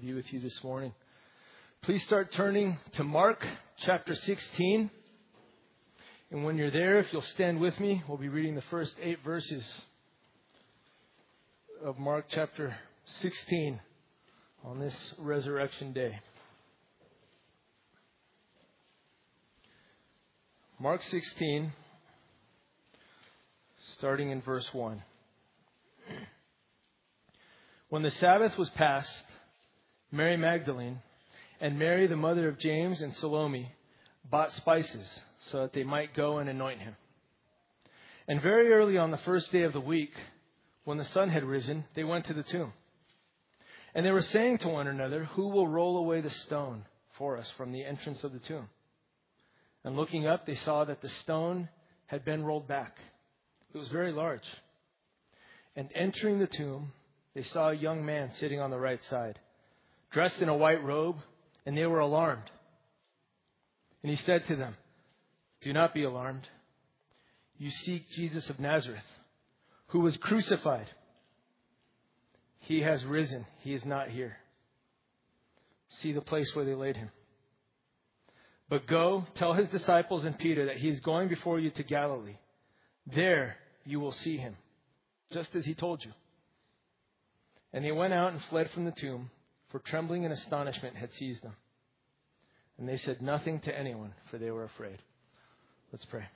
be with you this morning. Please start turning to Mark chapter 16. And when you're there, if you'll stand with me, we'll be reading the first 8 verses of Mark chapter 16 on this Resurrection Day. Mark 16, starting in verse 1. When the Sabbath was past, Mary Magdalene and Mary, the mother of James and Salome, bought spices so that they might go and anoint him. And very early on the first day of the week, when the sun had risen, they went to the tomb. And they were saying to one another, "Who will roll away the stone for us from the entrance of the tomb?" And looking up, they saw that the stone had been rolled back. It was very large. And entering the tomb, they saw a young man sitting on the right side, dressed in a white robe, and they were alarmed. And he said to them, "Do not be alarmed. You seek Jesus of Nazareth, who was crucified. He has risen. He is not here. See the place where they laid him. But go, tell his disciples and Peter that he is going before you to Galilee. There you will see him, just as he told you." And they went out and fled from the tomb, for trembling and astonishment had seized them. And they said nothing to anyone, for they were afraid. Let's pray.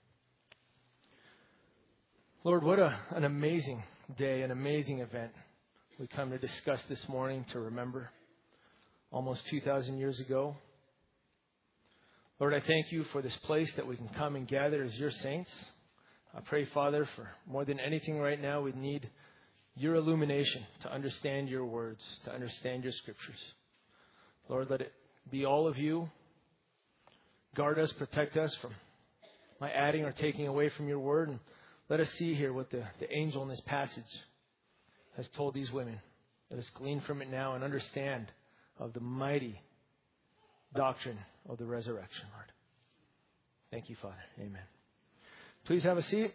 Lord, what an amazing day, an amazing event we come to discuss this morning, to remember almost 2,000 years ago. Lord, I thank you for this place that we can come and gather as your saints. I pray, Father, for more than anything right now, we need your illumination to understand your words, to understand your scriptures. Lord, let it be all of you. Guard us, protect us from my adding or taking away from your word. And let us see here what the angel in this passage has told these women. Let us glean from it now and understand of the mighty doctrine of the resurrection, Lord. Thank you, Father. Amen. Please have a seat.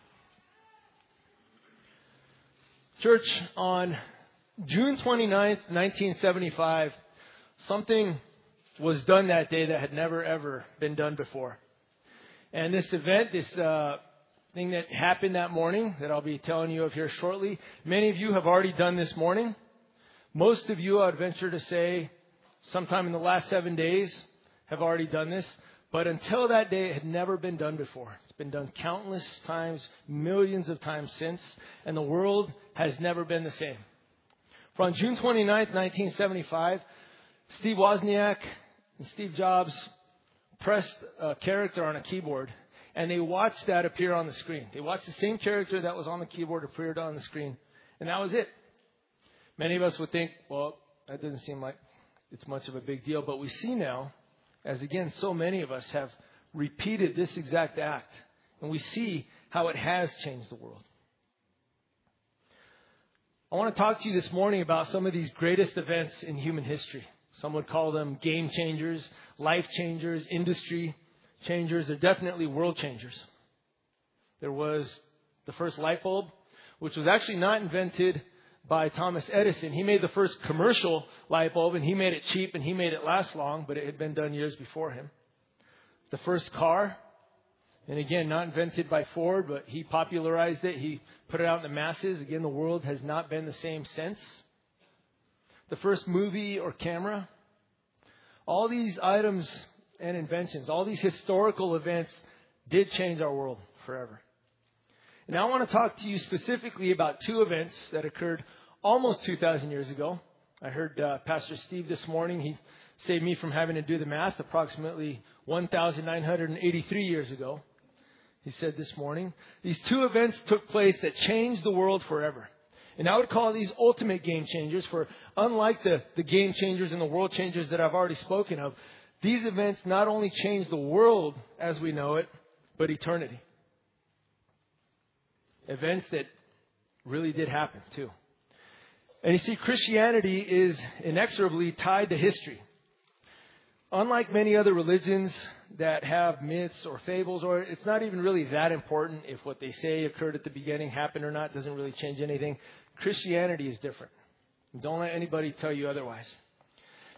Church, on June 29th, 1975, something was done that day that had never, ever been done before. And this event, this thing that happened that morning that I'll be telling you of here shortly, many of you have already done this morning. Most of you, I would venture to say, sometime in the last 7 days have already done this. But until that day, it had never been done before. It's been done countless times, millions of times since, and the world has never been the same. For on June 29th, 1975, Steve Wozniak and Steve Jobs pressed a character on a keyboard, and they watched that appear on the screen. They watched the same character that was on the keyboard appeared on the screen, and that was it. Many of us would think, well, that doesn't seem like it's much of a big deal, but we see now, as again, so many of us have repeated this exact act, and we see how it has changed the world. I want to talk to you this morning about some of these greatest events in human history. Some would call them game changers, life changers, industry changers. They're definitely world changers. There was the first light bulb, which was actually not invented by Thomas Edison. He made the first commercial light bulb, and he made it cheap, and he made it last long, but it had been done years before him. The first car, and again, not invented by Ford, but he popularized it. He put it out in the masses. Again, the world has not been the same since. The first movie or camera. All these items and inventions, all these historical events did change our world forever. And now I want to talk to you specifically about 2 events that occurred almost 2,000 years ago. I heard Pastor Steve this morning. He saved me from having to do the math, approximately 1,983 years ago. He said this morning, these 2 events took place that changed the world forever. And I would call these ultimate game changers, for unlike the game changers and the world changers that I've already spoken of, these events not only changed the world as we know it, but eternity. Events that really did happen too. And you see, Christianity is inexorably tied to history. Unlike many other religions that have myths or fables, or it's not even really that important if what they say occurred at the beginning happened or not, doesn't really change anything. Christianity is different. Don't let anybody tell you otherwise.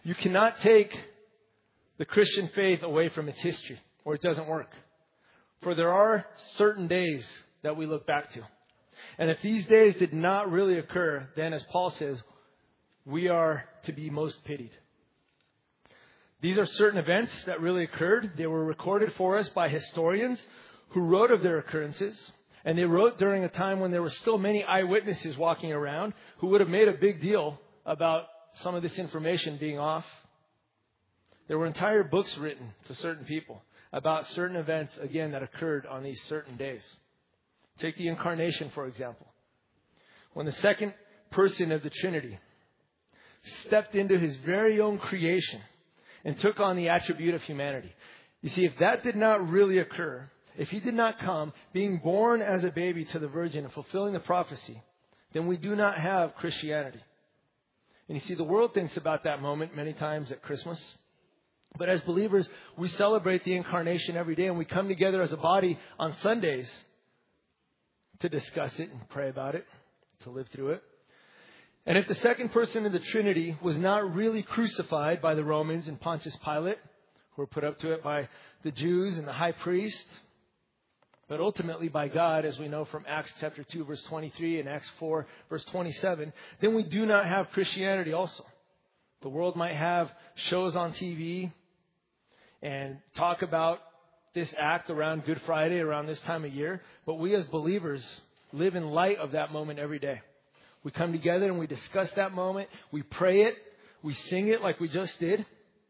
You cannot take the Christian faith away from its history, or it doesn't work. For there are certain days that we look back to. And if these days did not really occur, then as Paul says, we are to be most pitied. These are certain events that really occurred. They were recorded for us by historians who wrote of their occurrences. And they wrote during a time when there were still many eyewitnesses walking around who would have made a big deal about some of this information being off. There were entire books written to certain people about certain events, again, that occurred on these certain days. Take the incarnation, for example. When the second person of the Trinity stepped into his very own creation and took on the attribute of humanity. You see, if that did not really occur, if he did not come, being born as a baby to the Virgin and fulfilling the prophecy, then we do not have Christianity. And you see, the world thinks about that moment many times at Christmas. But as believers, we celebrate the incarnation every day, and we come together as a body on Sundays to discuss it and pray about it, to live through it. And if the second person of the Trinity was not really crucified by the Romans and Pontius Pilate, who were put up to it by the Jews and the high priest, but ultimately by God, as we know from Acts chapter 2, verse 23 and Acts 4, verse 27, then we do not have Christianity also. The world might have shows on TV and talk about this act around Good Friday, around this time of year. But we as believers live in light of that moment every day. We come together and we discuss that moment. We pray it. We sing it like we just did.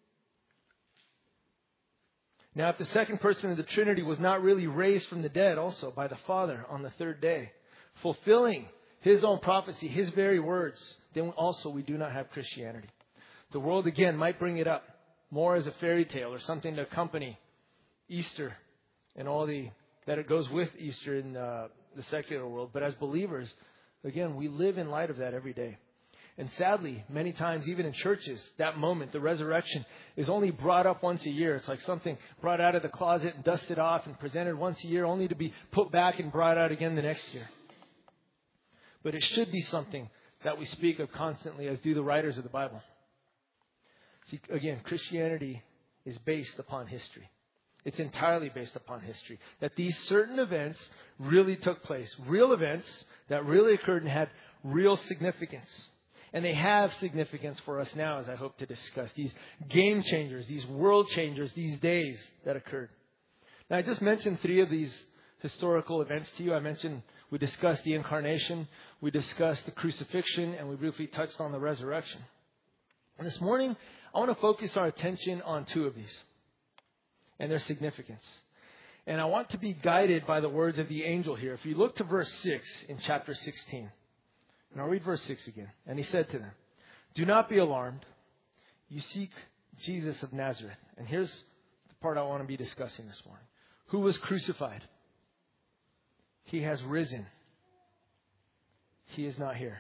Now, if the second person of the Trinity was not really raised from the dead also by the Father on the third day, fulfilling his own prophecy, his very words, then also we do not have Christianity. The world, again, might bring it up more as a fairy tale or something to accompany Easter and all that it goes with Easter in the secular world. But as believers, again, we live in light of that every day. And sadly, many times, even in churches, that moment, the resurrection, is only brought up once a year. It's like something brought out of the closet and dusted off and presented once a year, only to be put back and brought out again the next year. But it should be something that we speak of constantly, as do the writers of the Bible. See, again, Christianity is based upon history. It's entirely based upon history. That these certain events really took place. Real events that really occurred and had real significance. And they have significance for us now, as I hope to discuss. These game changers, these world changers, these days that occurred. Now, I just mentioned 3 of these historical events to you. We discussed the incarnation, we discussed the crucifixion, and we briefly touched on the resurrection. And this morning, I want to focus our attention on 2 of these and their significance. And I want to be guided by the words of the angel here. If you look to verse 6 in chapter 16, and I'll read verse 6 again. And he said to them, "Do not be alarmed. You seek Jesus of Nazareth." And here's the part I want to be discussing this morning. Who was crucified? He has risen. He is not here.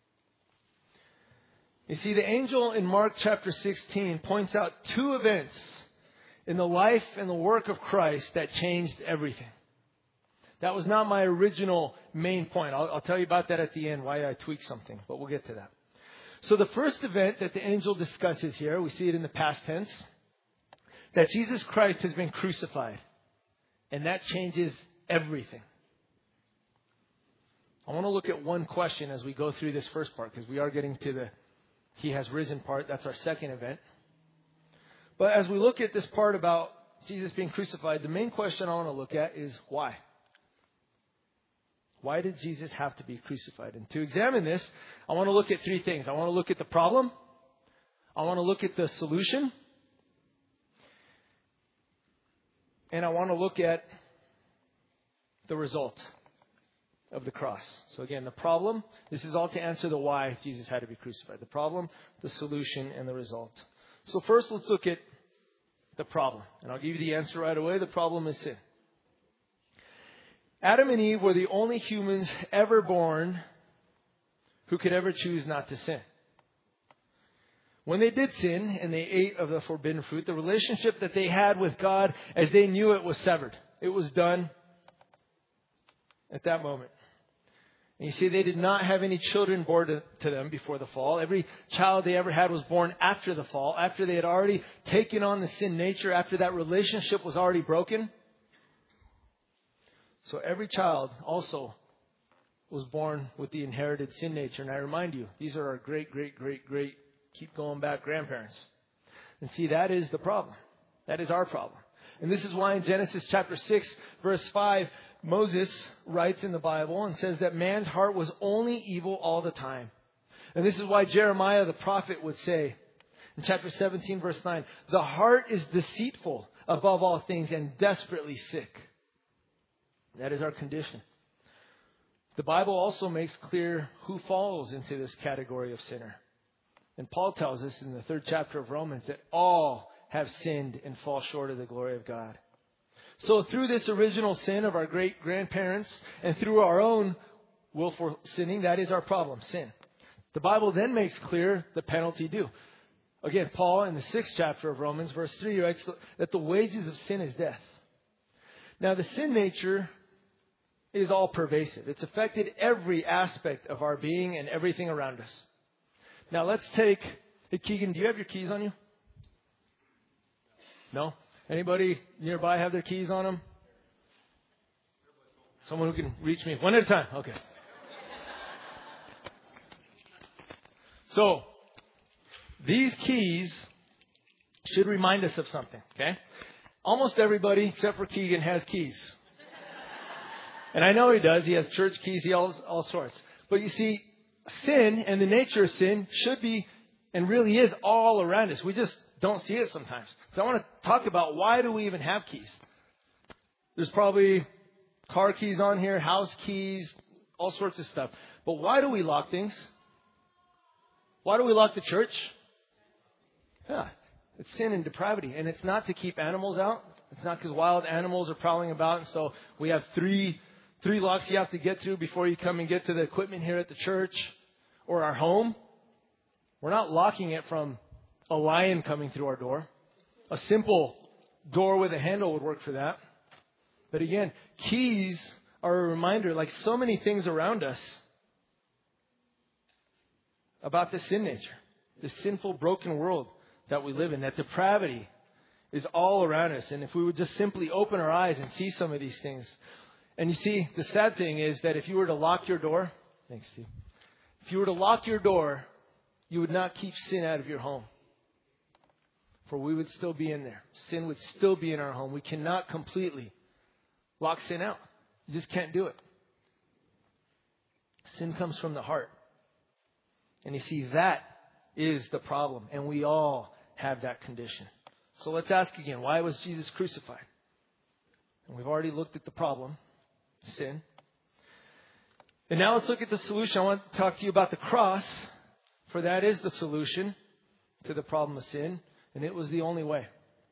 You see, the angel in Mark chapter 16 points out 2 events in the life and the work of Christ that changed everything. That was not my original main point. I'll tell you about that at the end, why I tweaked something, but we'll get to that. So the first event that the angel discusses here, we see it in the past tense, that Jesus Christ has been crucified. And that changes everything. I want to look at one question as we go through this first part, because we are getting to the He has risen part. That's our second event. But as we look at this part about Jesus being crucified, the main question I want to look at is why? Why did Jesus have to be crucified? And to examine this, I want to look at 3 things. I want to look at the problem. I want to look at the solution. And I want to look at the result of the cross. So again, the problem, this is all to answer the why Jesus had to be crucified. The problem, the solution, and the result. So first, let's look at the problem. And I'll give you the answer right away. The problem is sin. Adam and Eve were the only humans ever born who could ever choose not to sin. When they did sin and they ate of the forbidden fruit, the relationship that they had with God as they knew it was severed. It was done at that moment. And you see, they did not have any children born to them before the fall. Every child they ever had was born after the fall, after they had already taken on the sin nature, after that relationship was already broken. So every child also was born with the inherited sin nature. And I remind you, these are our great, keep going back grandparents. And see, that is the problem. That is our problem. And this is why in Genesis chapter 6, verse 5, Moses writes in the Bible and says that man's heart was only evil all the time. And this is why Jeremiah the prophet would say in chapter 17, verse 9, the heart is deceitful above all things and desperately sick. That is our condition. The Bible also makes clear who falls into this category of sinner. And Paul tells us in the 3rd chapter of Romans that all have sinned and fall short of the glory of God. So through this original sin of our great-grandparents and through our own willful sinning, that is our problem, sin. The Bible then makes clear the penalty due. Again, Paul in the 6th chapter of Romans, verse 3, writes that the wages of sin is death. Now, the sin nature is all pervasive. It's affected every aspect of our being and everything around us. Now, let's take... Hey, Keegan, do you have your keys on you? No? Anybody nearby have their keys on them? Someone who can reach me. One at a time. Okay. So, these keys should remind us of something, okay? Almost everybody, except for Keegan, has keys. And I know he does. He has church keys. He has all sorts. But you see, sin and the nature of sin should be and really is all around us. We just don't see it sometimes. So I want to talk about why do we even have keys? There's probably car keys on here, house keys, all sorts of stuff. But why do we lock things? Why do we lock the church? Yeah, it's sin and depravity. And it's not to keep animals out. It's not because wild animals are prowling about. And so we have three locks you have to get through before you come and get to the equipment here at the church or our home. We're not locking it from a lion coming through our door. A simple door with a handle would work for that. But again, keys are a reminder, like so many things around us, about the sin nature, the sinful, broken world that we live in, that depravity is all around us. And if we would just simply open our eyes and see some of these things. And you see, the sad thing is that if you were to lock your door, thanks, Steve. If you were to lock your door, you would not keep sin out of your home. For we would still be in there. Sin would still be in our home. We cannot completely lock sin out. You just can't do it. Sin comes from the heart. And you see, that is the problem. And we all have that condition. So let's ask again, why was Jesus crucified? And we've already looked at the problem, sin. And now let's look at the solution. I want to talk to you about the cross. For that is the solution to the problem of sin. And it was the only way.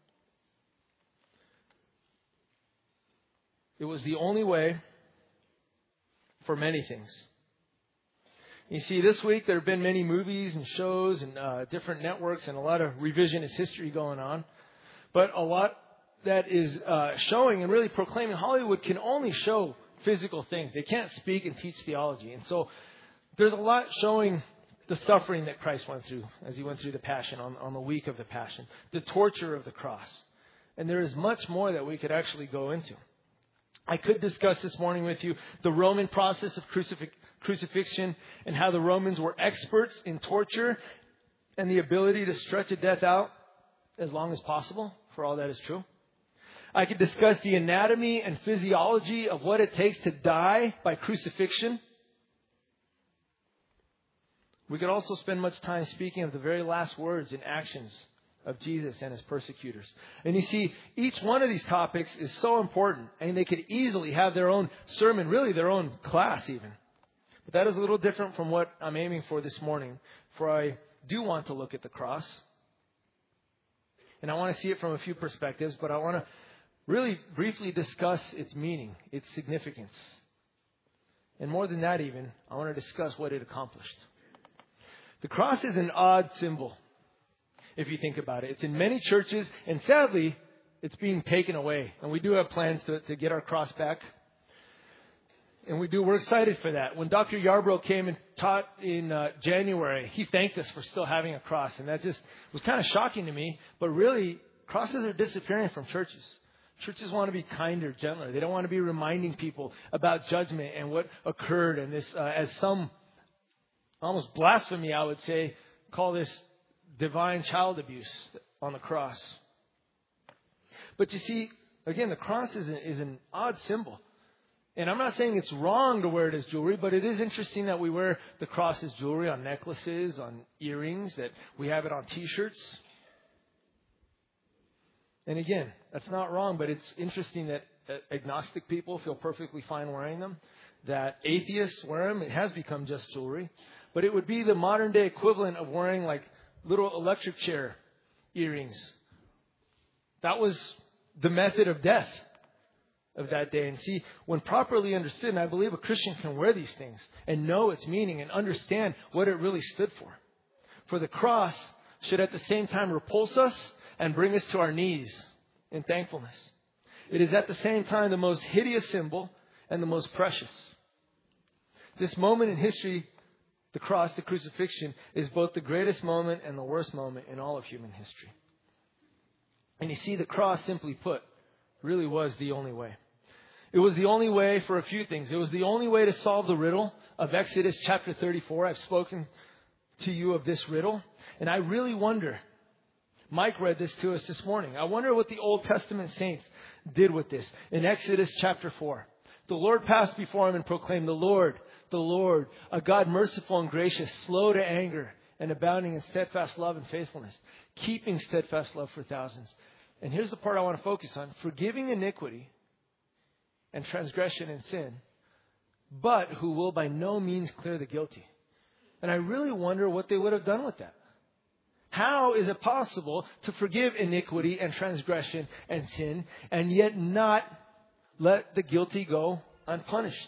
It was the only way for many things. You see, this week there have been many movies and shows and different networks and a lot of revisionist history going on. But a lot that is showing and really proclaiming Hollywood can only show physical things. They can't speak and teach theology. And so there's a lot showing the suffering that Christ went through as he went through the Passion, on the week of the Passion, the torture of the cross. And there is much more that we could actually go into. I could discuss this morning with you the Roman process of crucifixion and how the Romans were experts in torture and the ability to stretch a death out as long as possible, for all that is true. I could discuss the anatomy and physiology of what it takes to die by crucifixion. We could also spend much time speaking of the very last words and actions of Jesus and his persecutors. And you see, each one of these topics is so important, and they could easily have their own sermon, really their own class even. But that is a little different from what I'm aiming for this morning, for I do want to look at the cross. And I want to see it from a few perspectives, but I want to really briefly discuss its meaning, its significance. And more than that even, I want to discuss what it accomplished. The cross is an odd symbol, if you think about it. It's in many churches, and sadly, it's being taken away. And we do have plans to get our cross back. And we're excited for that. When Dr. Yarbrough came and taught in January, he thanked us for still having a cross. And that just was kind of shocking to me. But really, crosses are disappearing from churches. Churches want to be kinder, gentler. They don't want to be reminding people about judgment and what occurred. And this, as some almost blasphemy, I would say, call this divine child abuse on the cross. But you see, again, the cross is an odd symbol. And I'm not saying it's wrong to wear it as jewelry, but it is interesting that we wear the cross as jewelry on necklaces, on earrings, that we have it on T-shirts. And again, that's not wrong, but it's interesting that agnostic people feel perfectly fine wearing them, that atheists wear them. It has become just jewelry. But it would be the modern day equivalent of wearing like little electric chair earrings. That was the method of death of that day. And see, when properly understood, and I believe a Christian can wear these things and know its meaning and understand what it really stood for. For the cross should at the same time repulse us and bring us to our knees in thankfulness. It is at the same time the most hideous symbol and the most precious. This moment in history, the cross, the crucifixion, is both the greatest moment and the worst moment in all of human history. And you see, the cross, simply put, really was the only way. It was the only way for a few things. It was the only way to solve the riddle of Exodus chapter 34. I've spoken to you of this riddle. And I really wonder, Mike read this to us this morning. I wonder what the Old Testament saints did with this. In Exodus chapter 4, the Lord passed before him and proclaimed, the Lord, a God merciful and gracious, slow to anger and abounding in steadfast love and faithfulness, keeping steadfast love for thousands. And here's the part I want to focus on. Forgiving iniquity and transgression and sin, but who will by no means clear the guilty. And I really wonder what they would have done with that. How is it possible to forgive iniquity and transgression and sin and yet not let the guilty go unpunished?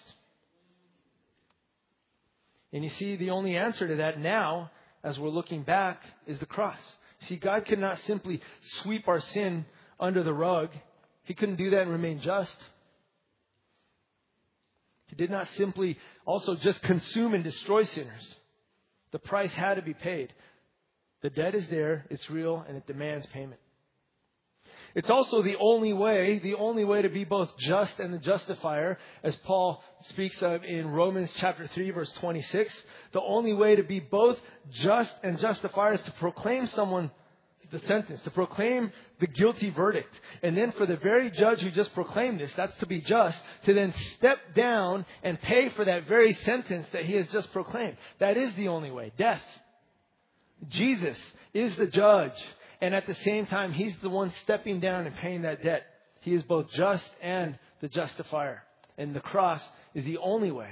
And you see, the only answer to that now, as we're looking back, is the cross. See, God could not simply sweep our sin under the rug. He couldn't do that and remain just. He did not simply also just consume and destroy sinners. The price had to be paid. The debt is there, it's real, and it demands payment. It's also the only way to be both just and the justifier, as Paul speaks of in Romans chapter 3, verse 26. The only way to be both just and justifier is to proclaim someone the sentence, to proclaim the guilty verdict. And then for the very judge who just proclaimed this, that's to be just, to then step down and pay for that very sentence that he has just proclaimed. That is the only way. Death. Jesus is the judge. And at the same time, he's the one stepping down and paying that debt. He is both just and the justifier. And the cross is the only way.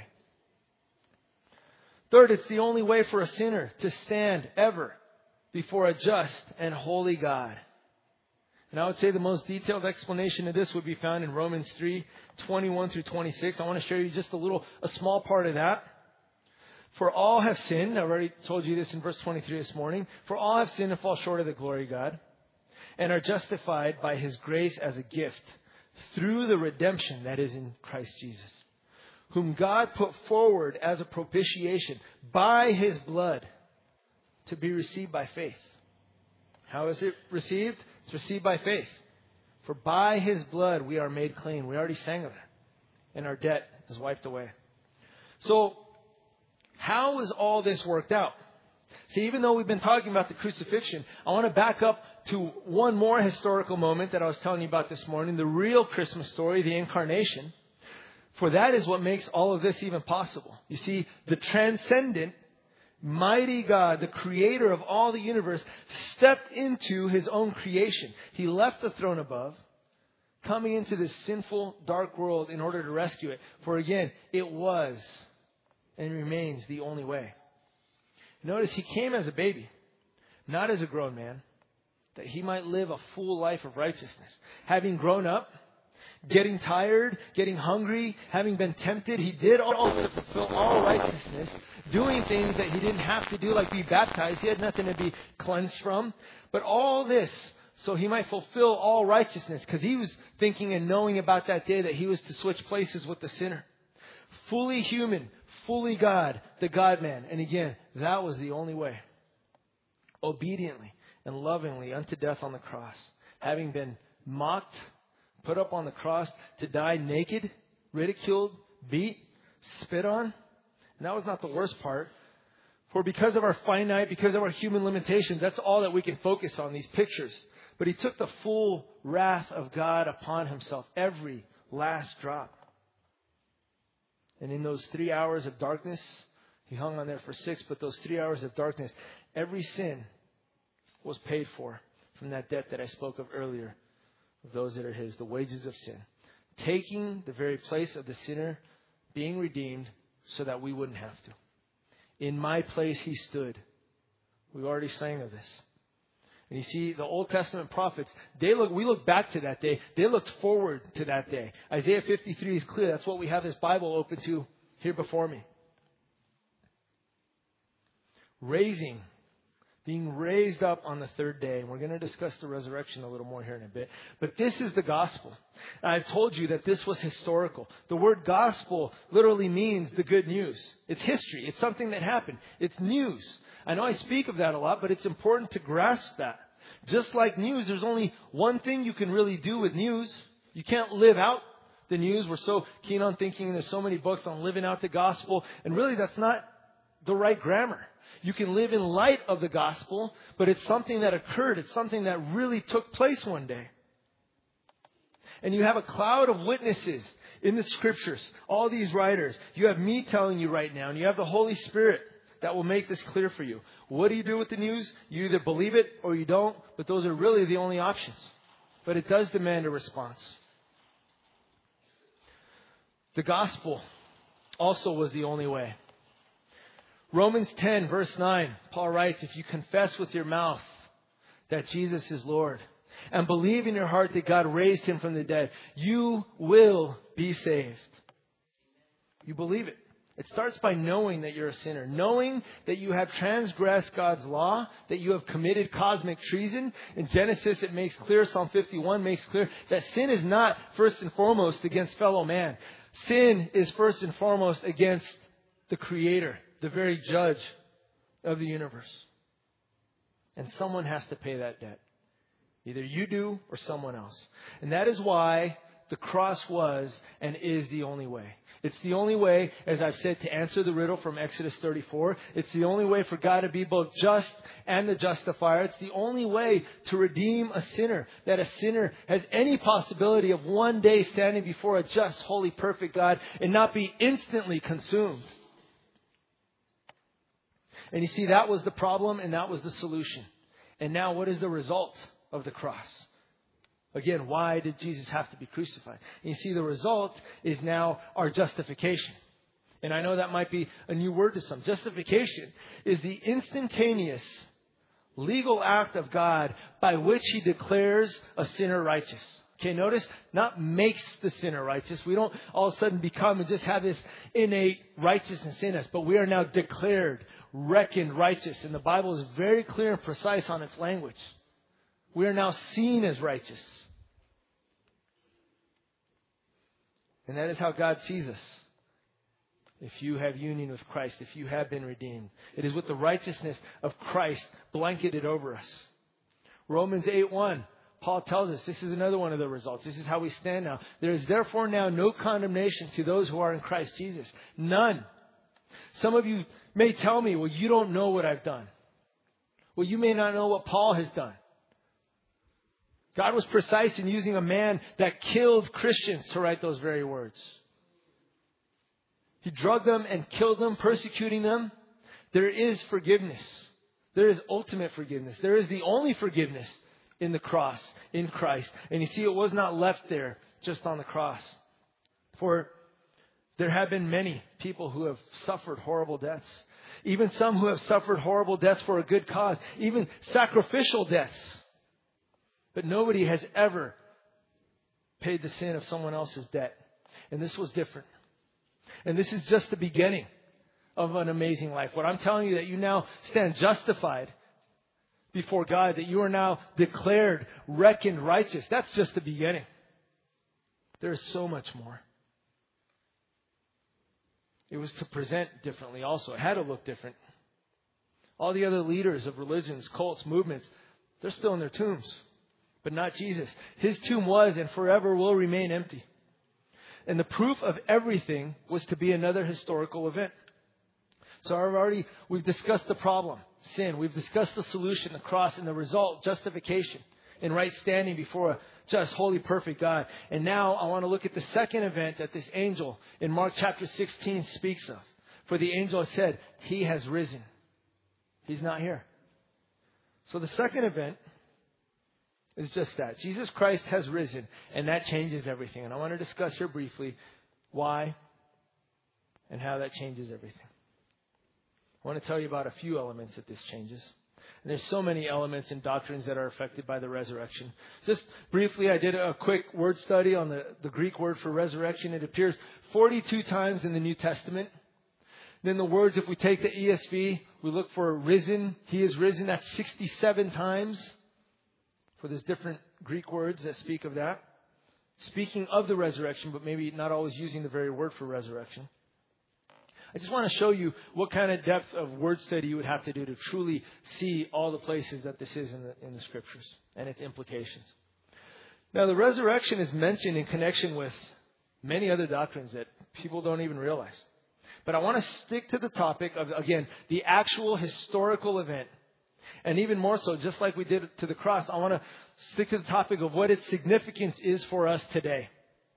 Third, it's the only way for a sinner to stand ever before a just and holy God. And I would say the most detailed explanation of this would be found in Romans 3, 21 through 26. I want to show you just a small part of that. For all have sinned. I already told you this in verse 23 this morning. For all have sinned and fall short of the glory of God, and are justified by his grace as a gift through the redemption that is in Christ Jesus, whom God put forward as a propitiation by his blood to be received by faith. How is it received? It's received by faith. For by his blood we are made clean. We already sang of it. And our debt is wiped away. So, how is all this worked out? See, even though we've been talking about the crucifixion, I want to back up to one more historical moment that I was telling you about this morning, the real Christmas story, the incarnation. For that is what makes all of this even possible. You see, the transcendent, mighty God, the creator of all the universe, stepped into his own creation. He left the throne above, coming into this sinful, dark world in order to rescue it. For again, it was and remains the only way. Notice he came as a baby, not as a grown man, that he might live a full life of righteousness. Having grown up, getting tired, getting hungry, having been tempted, he did all to fulfill all righteousness, doing things that he didn't have to do, like be baptized. He had nothing to be cleansed from. But all this so he might fulfill all righteousness, because he was thinking and knowing about that day that he was to switch places with the sinner. Fully human, fully God, the God-man. And again, that was the only way. Obediently and lovingly unto death on the cross. Having been mocked, put up on the cross to die naked, ridiculed, beat, spit on. And that was not the worst part. For because of our finite, because of our human limitations, that's all that we can focus on, these pictures. But he took the full wrath of God upon himself, every last drop. And in those 3 hours of darkness, he hung on there for 6, but those 3 hours of darkness, every sin was paid for from that debt that I spoke of earlier, of those that are his, the wages of sin. Taking the very place of the sinner, being redeemed so that we wouldn't have to. In my place he stood. We already sang of this. And you see, the Old Testament prophets, we look back to that day. They looked forward to that day. Isaiah 53 is clear. That's what we have this Bible open to here before me. Being raised up on the third day. And we're going to discuss the resurrection a little more here in a bit. But this is the gospel. And I've told you that this was historical. The word gospel literally means the good news. It's history. It's something that happened. It's news. I know I speak of that a lot, but it's important to grasp that. Just like news, there's only one thing you can really do with news. You can't live out the news. We're so keen on thinking there's so many books on living out the gospel. And really, that's not the right grammar. You can live in light of the gospel, but it's something that occurred. It's something that really took place one day. And you have a cloud of witnesses in the scriptures, all these writers. You have me telling you right now, and you have the Holy Spirit that will make this clear for you. What do you do with the news? You either believe it or you don't, but those are really the only options. But it does demand a response. The gospel also was the only way. Romans 10 verse 9, Paul writes, if you confess with your mouth that Jesus is Lord and believe in your heart that God raised him from the dead, you will be saved. You believe it. It starts by knowing that you're a sinner, knowing that you have transgressed God's law, that you have committed cosmic treason. In Genesis, it makes clear, Psalm 51 makes clear, that sin is not first and foremost against fellow man. Sin is first and foremost against the Creator, the very judge of the universe. And someone has to pay that debt. Either you do or someone else. And that is why the cross was and is the only way. It's the only way, as I've said, to answer the riddle from Exodus 34. It's the only way for God to be both just and the justifier. It's the only way to redeem a sinner. That a sinner has any possibility of one day standing before a just, holy, perfect God and not be instantly consumed. And you see, that was the problem and that was the solution. And now what is the result of the cross? Again, why did Jesus have to be crucified? And you see, the result is now our justification. And I know that might be a new word to some. Justification is the instantaneous legal act of God by which he declares a sinner righteous. Okay, notice, not makes the sinner righteous. We don't all of a sudden become and just have this innate righteousness in us. But we are now declared, reckoned righteous. And the Bible is very clear and precise on its language. We are now seen as righteous. And that is how God sees us. If you have union with Christ, if you have been redeemed. It is with the righteousness of Christ blanketed over us. Romans 8:1, Paul tells us this is another one of the results. This is how we stand now. There is therefore now no condemnation to those who are in Christ Jesus. None. Some of you may tell me, well, you don't know what I've done. Well, you may not know what Paul has done. God was precise in using a man that killed Christians to write those very words. He drugged them and killed them, persecuting them. There is forgiveness. There is ultimate forgiveness. There is the only forgiveness in the cross, in Christ. And you see, it was not left there just on the cross. For there have been many people who have suffered horrible deaths. Even some who have suffered horrible deaths for a good cause. Even sacrificial deaths. But nobody has ever paid the sin of someone else's debt. And this was different. And this is just the beginning of an amazing life. What I'm telling you, that you now stand justified before God, that you are now declared, reckoned righteous. That's just the beginning. There is so much more. It was to present differently also. It had to look different. All the other leaders of religions, cults, movements, they're still in their tombs. But not Jesus. His tomb was and forever will remain empty. And the proof of everything was to be another historical event. So we've discussed the problem, sin. We've discussed the solution, the cross, and the result, justification, and right standing before a just, holy, perfect God. And now I want to look at the second event that this angel in Mark chapter 16 speaks of. For the angel said, He has risen. He's not here. So the second event is just that. Jesus Christ has risen, and that changes everything. And I want to discuss here briefly why and how that changes everything. I want to tell you about a few elements that this changes. And there's so many elements and doctrines that are affected by the resurrection. Just briefly, I did a quick word study on the Greek word for resurrection. It appears 42 times in the New Testament. Then the words, if we take the ESV, we look for risen. He is risen. That's 67 times. For there's different Greek words that speak of that. Speaking of the resurrection, but maybe not always using the very word for resurrection. I just want to show you what kind of depth of word study you would have to do to truly see all the places that this is in the Scriptures and its implications. Now, the resurrection is mentioned in connection with many other doctrines that people don't even realize. But I want to stick to the topic of, again, the actual historical event. And even more so, just like we did to the cross, I want to stick to the topic of what its significance is for us today.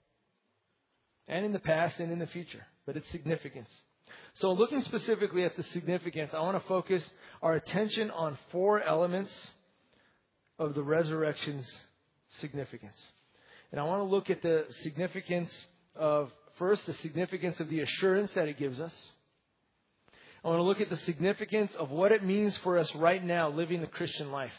And in the past and in the future. But its significance. So looking specifically at the significance, I want to focus our attention on 4 elements of the resurrection's significance. And I want to look at the significance of, first, the significance of the assurance that it gives us. I want to look at the significance of what it means for us right now living the Christian life.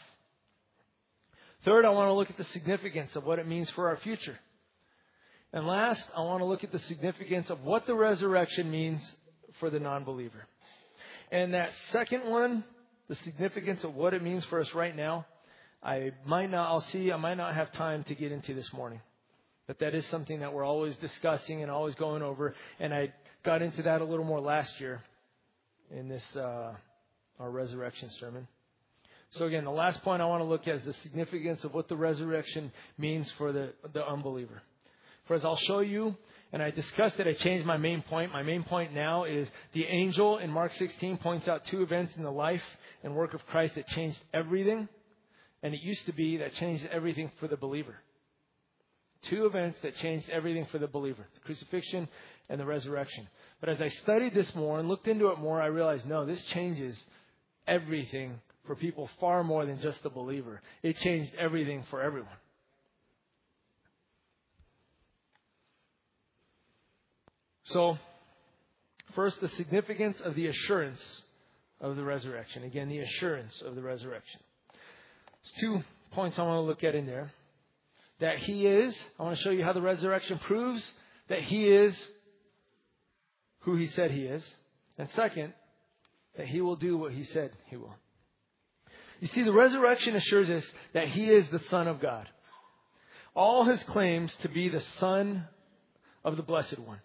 Third, I want to look at the significance of what it means for our future. And last, I want to look at the significance of what the resurrection means for the non-believer. And that second one, the significance of what it means for us right now, I might not have time to get into this morning. But that is something that we're always discussing and always going over. And I got into that a little more last year in this, our resurrection sermon. So again, the last point I want to look at is the significance of what the resurrection means for the unbeliever. For as I'll show you, and I discussed it, I changed my main point. My main point now is the angel in Mark 16 points out 2 events in the life and work of Christ that changed everything. And it used to be that changed everything for the believer. 2 events that changed everything for the believer. The crucifixion and the resurrection. But as I studied this more and looked into it more, I realized, no, this changes everything for people far more than just the believer. It changed everything for everyone. So, first, the significance of the assurance of the resurrection. Again, the assurance of the resurrection. There's 2 points I want to look at in there. That He is, I want to show you how the resurrection proves that He is who He said He is. And second, that He will do what He said He will. You see, the resurrection assures us that He is the Son of God. All His claims to be the Son of the Blessed One.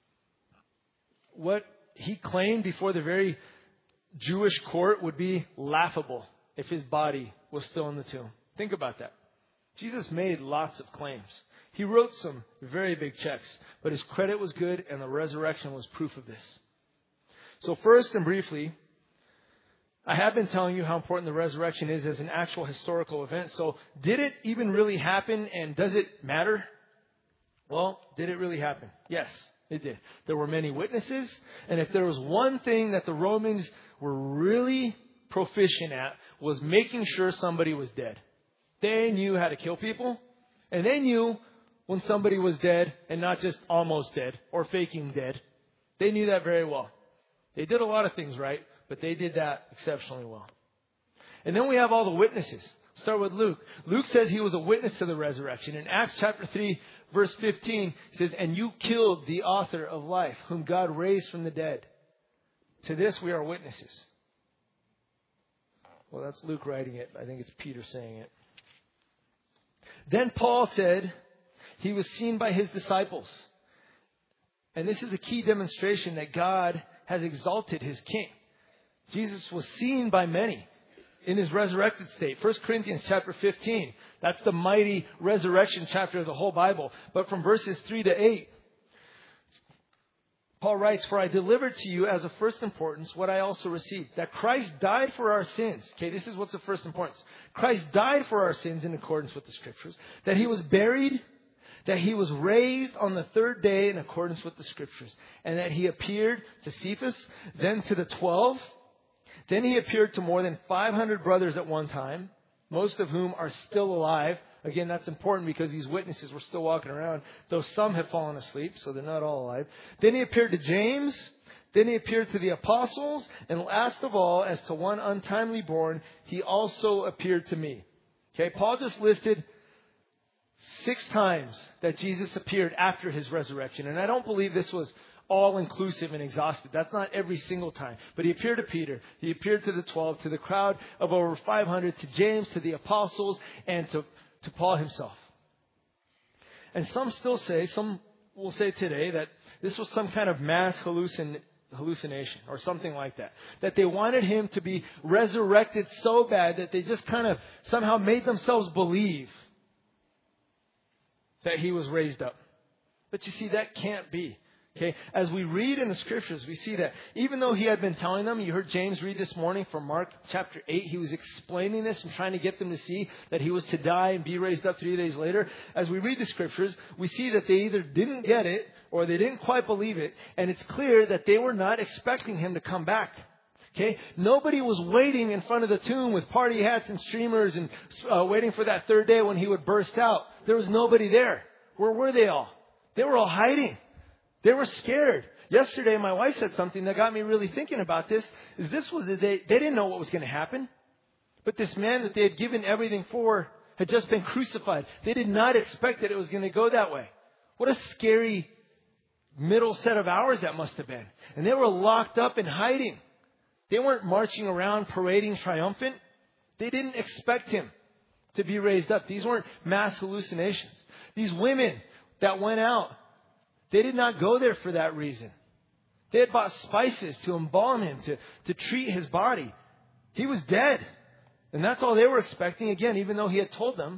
What He claimed before the very Jewish court would be laughable if His body was still in the tomb. Think about that. Jesus made lots of claims. He wrote some very big checks, but His credit was good and the resurrection was proof of this. So first and briefly, I have been telling you how important the resurrection is as an actual historical event. So did it even really happen and does it matter? Well, did it really happen? Yes, it did. There were many witnesses, and if there was one thing that the Romans were really proficient at was making sure somebody was dead. They knew how to kill people, and they knew when somebody was dead and not just almost dead or faking dead. They knew that very well. They did a lot of things right, but they did that exceptionally well. And then we have all the witnesses. Start with Luke. Luke says he was a witness to the resurrection. In Acts chapter 3, verse 15, it says, "And you killed the author of life, whom God raised from the dead. To this we are witnesses." Well, that's Luke writing it. I think it's Peter saying it. Then Paul said he was seen by his disciples. And this is a key demonstration that God has exalted his king. Jesus was seen by many in his resurrected state. 1 Corinthians chapter 15. That's the mighty resurrection chapter of the whole Bible. But from verses 3 to 8, Paul writes, "For I delivered to you as of first importance what I also received, that Christ died for our sins." Okay, this is what's of first importance. Christ died for our sins in accordance with the Scriptures, that he was buried, that he was raised on the third day in accordance with the Scriptures, and that he appeared to Cephas, then to the 12. Then he appeared to more than 500 brothers at one time, most of whom are still alive. Again, that's important because these witnesses were still walking around, though some have fallen asleep, so they're not all alive. Then he appeared to James. Then he appeared to the apostles. And last of all, as to one untimely born, he also appeared to me. Okay, Paul just listed 6 times that Jesus appeared after his resurrection. And I don't believe this was all-inclusive and exhaustive. That's not every single time. But he appeared to Peter. He appeared to the 12, to the crowd of over 500, to James, to the apostles, and to Paul himself. And some will say today that this was some kind of mass hallucination or something like that. That they wanted him to be resurrected so bad that they just kind of somehow made themselves believe that he was raised up. But you see, that can't be. Okay, as we read in the Scriptures, we see that even though he had been telling them, you heard James read this morning from Mark chapter 8, he was explaining this and trying to get them to see that he was to die and be raised up 3 days later. As we read the Scriptures, we see that they either didn't get it or they didn't quite believe it. And it's clear that they were not expecting him to come back. Okay, nobody was waiting in front of the tomb with party hats and streamers and waiting for that third day when he would burst out. There was nobody there. Where were they all? They were all hiding. They were scared. Yesterday, my wife said something that got me really thinking about this. This was the day they didn't know what was going to happen. But this man that they had given everything for had just been crucified. They did not expect that it was going to go that way. What a scary middle set of hours that must have been. And they were locked up and hiding. They weren't marching around parading triumphant. They didn't expect him to be raised up. These weren't mass hallucinations. These women that went out, they did not go there for that reason. They had bought spices to embalm him, to treat his body. He was dead. And that's all they were expecting, again, even though he had told them.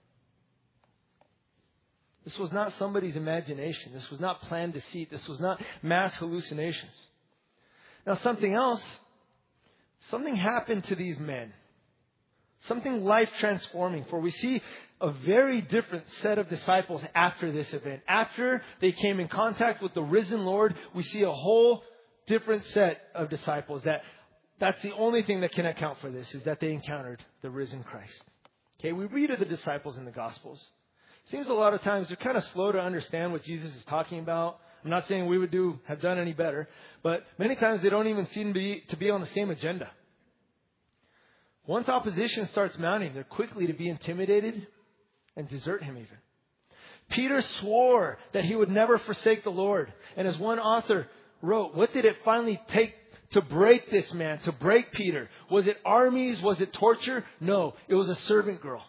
This was not somebody's imagination. This was not planned deceit. This was not mass hallucinations. Now, something happened to these men. Something life-transforming. For we see a very different set of disciples after this event. After they came in contact with the risen Lord, we see a whole different set of disciples. That's the only thing that can account for this, is that they encountered the risen Christ. Okay, we read of the disciples in the Gospels. Seems a lot of times they're kind of slow to understand what Jesus is talking about. I'm not saying we would have done any better, but many times they don't even seem to be on the same agenda. Once opposition starts mounting, they're quickly to be intimidated and desert him even. Peter swore that he would never forsake the Lord. And as one author wrote, what did it finally take to break this man, to break Peter? Was it armies? Was it torture? No, it was a servant girl.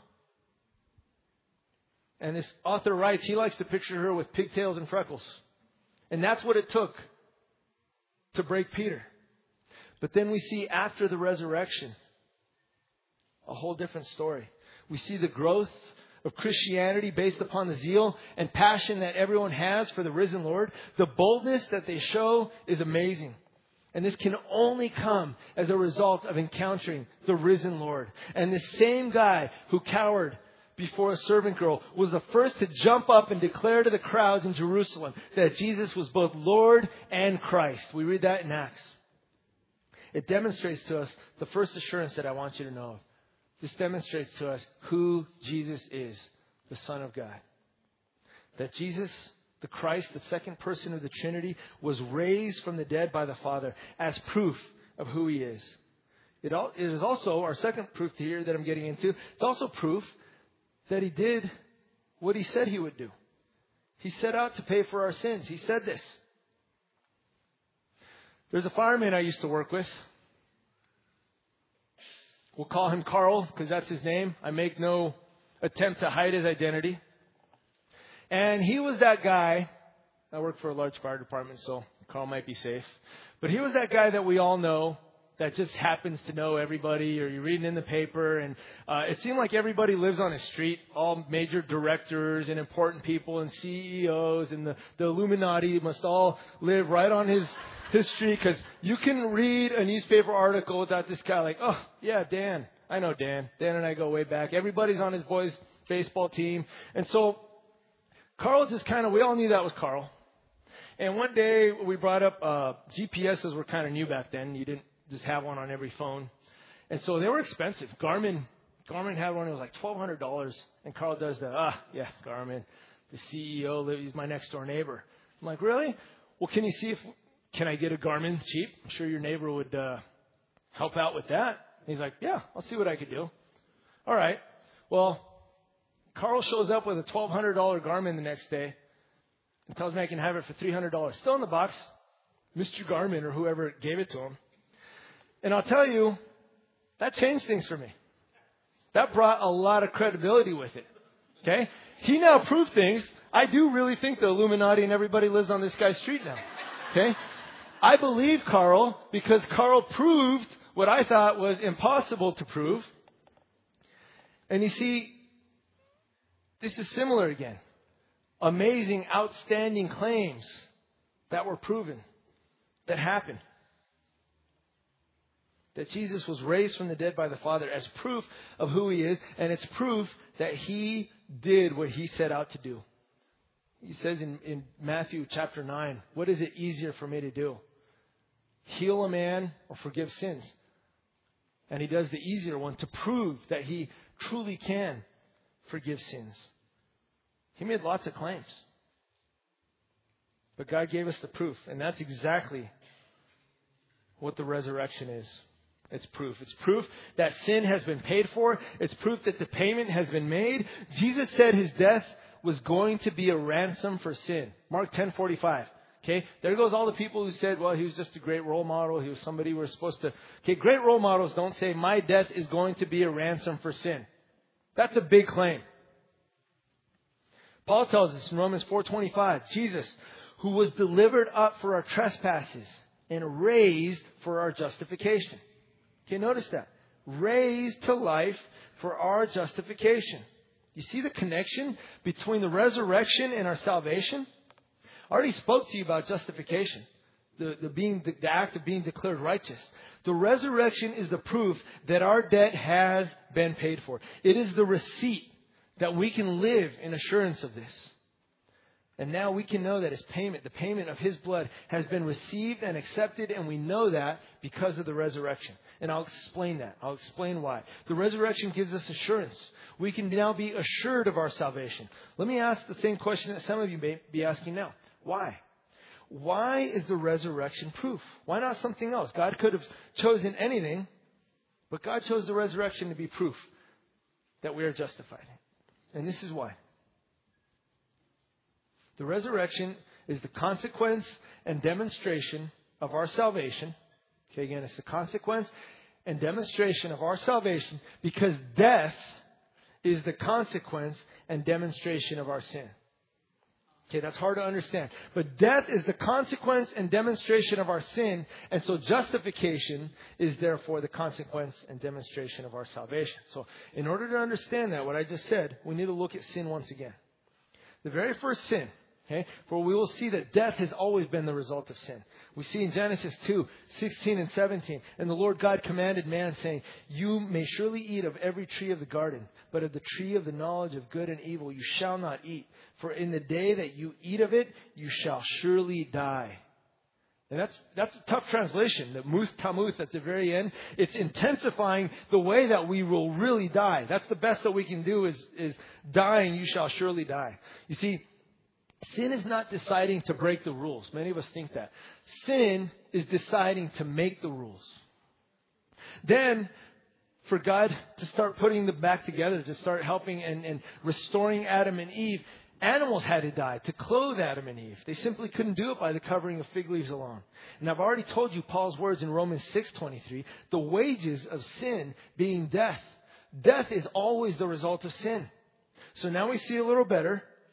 And this author writes, he likes to picture her with pigtails and freckles. And that's what it took to break Peter. But then we see after the resurrection, a whole different story. We see the growth of Christianity based upon the zeal and passion that everyone has for the risen Lord. The boldness that they show is amazing. And this can only come as a result of encountering the risen Lord. And the same guy who cowered before a servant girl was the first to jump up and declare to the crowds in Jerusalem that Jesus was both Lord and Christ. We read that in Acts. It demonstrates to us the first assurance that I want you to know of. This demonstrates to us who Jesus is, the Son of God. That Jesus, the Christ, the second person of the Trinity, was raised from the dead by the Father as proof of who He is. It is also, our second proof here that I'm getting into, it's also proof that He did what He said He would do. He set out to pay for our sins. He said this. There's a fireman I used to work with. We'll call him Carl because that's his name. I make no attempt to hide his identity. And he was that guy I work for a large fire department, so Carl might be safe. But he was that guy that we all know that just happens to know everybody, or you're reading in the paper, and it seemed like everybody lives on his street, all major directors and important people and CEOs and the Illuminati must all live right on his street, because you can read a newspaper article without this guy like, oh, yeah, Dan. I know Dan. Dan and I go way back. Everybody's on his boys' baseball team. And so Carl just we all knew that was Carl. And one day we brought up GPSs were kind of new back then. You didn't just have one on every phone. And so they were expensive. Garmin had one. It was like $1,200. And Carl does Garmin, the CEO, he's my next door neighbor. I'm like, really? Well, can I get a Garmin cheap? I'm sure your neighbor would help out with that. And he's like, yeah, I'll see what I could do. All right. Well, Carl shows up with a $1,200 Garmin the next day and tells me I can have it for $300. Still in the box, Mr. Garmin or whoever gave it to him. And I'll tell you, that changed things for me. That brought a lot of credibility with it. Okay? He now proved things. I do really think the Illuminati and everybody lives on this guy's street now. Okay? I believe Carl because Carl proved what I thought was impossible to prove. And you see, this is similar again. Amazing, outstanding claims that were proven, that happened. That Jesus was raised from the dead by the Father as proof of who He is, and it's proof that He did what He set out to do. He says in Matthew chapter 9, what is it easier for me to do? Heal a man or forgive sins? And He does the easier one to prove that He truly can forgive sins. He made lots of claims. But God gave us the proof, and that's exactly what the resurrection is. It's proof. It's proof that sin has been paid for. It's proof that the payment has been made. Jesus said His death was going to be a ransom for sin. Mark 10:45. Okay, there goes all the people who said, well, He was just a great role model. He was somebody we're supposed to... Okay, great role models don't say, my death is going to be a ransom for sin. That's a big claim. Paul tells us in Romans 4:25, Jesus, who was delivered up for our trespasses and raised for our justification. Okay, notice that. Raised to life for our justification. You see the connection between the resurrection and our salvation? I already spoke to you about justification, the act of being declared righteous. The resurrection is the proof that our debt has been paid for. It is the receipt that we can live in assurance of this. And now we can know that His payment, the payment of His blood, has been received and accepted, and we know that because of the resurrection. And I'll explain that. I'll explain why. The resurrection gives us assurance. We can now be assured of our salvation. Let me ask the same question that some of you may be asking now. Why? Why is the resurrection proof? Why not something else? God could have chosen anything, but God chose the resurrection to be proof that we are justified. And this is why. The resurrection is the consequence and demonstration of our salvation. Okay, again, it's the consequence and demonstration of our salvation because death is the consequence and demonstration of our sin. Okay, that's hard to understand. But death is the consequence and demonstration of our sin. And so justification is therefore the consequence and demonstration of our salvation. So in order to understand that, what I just said, we need to look at sin once again. The very first sin, okay, for we will see that death has always been the result of sin. We see in Genesis 2:16 and 17, and the Lord God commanded man, saying, you may surely eat of every tree of the garden, but of the tree of the knowledge of good and evil you shall not eat. For in the day that you eat of it, you shall surely die. And that's a tough translation, the muth tamuth at the very end. It's intensifying the way that we will really die. That's the best that we can do is dying, you shall surely die. You see, sin is not deciding to break the rules. Many of us think that. Sin is deciding to make the rules. Then, for God to start putting them back together, to start helping and restoring Adam and Eve, animals had to die to clothe Adam and Eve. They simply couldn't do it by the covering of fig leaves alone. And I've already told you Paul's words in Romans 6:23, the wages of sin being death. Death is always the result of sin. So now we see a little better.